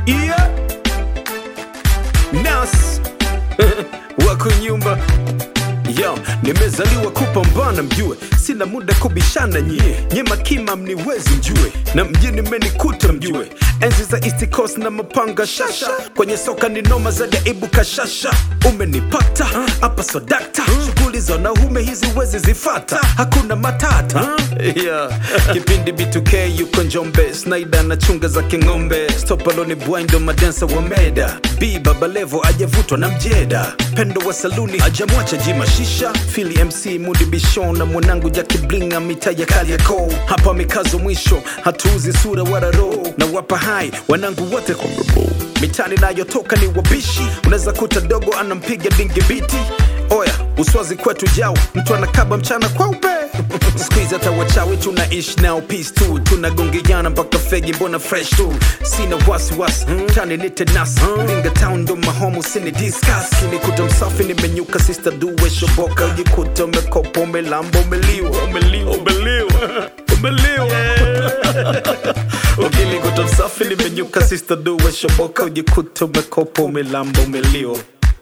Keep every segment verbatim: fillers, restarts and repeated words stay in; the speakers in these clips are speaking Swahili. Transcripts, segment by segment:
Yeah. Nas wako nyumba. Yo, nimezaliwa kupambana mjue, sina muda kubishana nyie, nye makima mniwezi mjue, na mjini menikuta mjue, enzi za East Coast na mapanga shasha, kwenye soka ni noma za daibu kashasha, umenipata, hapa so dakta, shughuli za wanaume hizi wezi zifata, hakuna matata. Yeah. Kipindi B two K yuko Njombe, Snyder na chunga za kingombe, Stopaloni Bwaindo madansa wa meda, B Baba Levo ajavutwa na mjeda, Pendo wa saluni ajamwacha jima shisha, Philly M C Mudi Bishon na mwanangu Jackie Blinga mita ya Kariakoo, hapa mikazo mwisho hatuuzi sura wala roho, na wapa hai wanangu wote mitani nayotoka ni wabishi, unaweza kuta dogo anampiga dingi biti. Oya, uswazi kwetu jao, mtu anakaba mchana kwa upe. Squeeze hata wachawi tunaishi nao peace tu, tunagongeana mpaka fegi mbona fresh tu, sina wasi wasi, tani nite nasi, Linga town ndo mahomu sini discuss, kinikuta msafi nimenyuka sister duwe shoboka, ujikuta umekopa umelamba umeliwa, umeliwa, umeliwa, umeliwa. Ukinikuta msafi nimenyuka sister duwe shoboka, ujikuta umekopa umelamba umeliwa.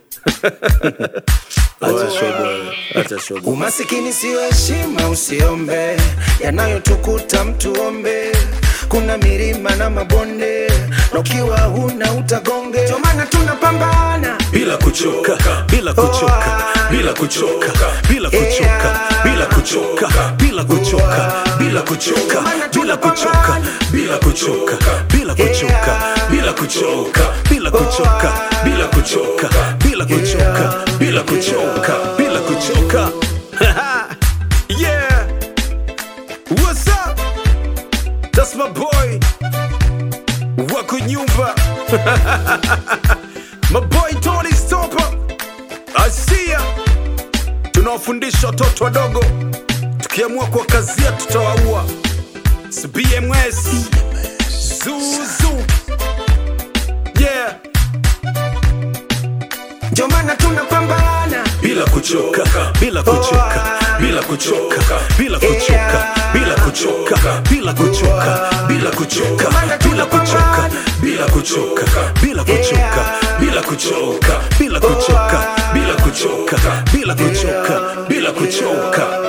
Umasikini sio heshima, usiombe yanayotukuta mtuombe. Kuna milima na mabonde, na ukiwa huna utagonge. Ndio maana tunapambana bila kuchoka, bila kuchoka, bila kuchoka, bila kuchoka, bila kuchoka, bila kuchoka, bila kuchoka, bila kuchoka, bila kuchoka, bila kuchoka, bila kuchoka, bila kuchoka, bila kuchoka, bila kuchoka, bila kuchoka, bila kuchoka. Yeah, what's up? That's my boy wako nyumba. My boy Tony Stopper, I see ya. Tunawafundisha watoto wadogo, tukiamua kwa kazia tutawaua. It's B M S Zuzu. Yeah. ndio maana tunapambana bila kuchoka, bila kuchoka, bila kuchoka, bila kuchoka, bila kuchoka, bila kuchoka, bila kuchoka, bila kuchoka, bila kuchoka, bila kuchoka, bila kuchoka, bila kuchoka, bila kuchoka, bila kuchoka, bila kuchoka.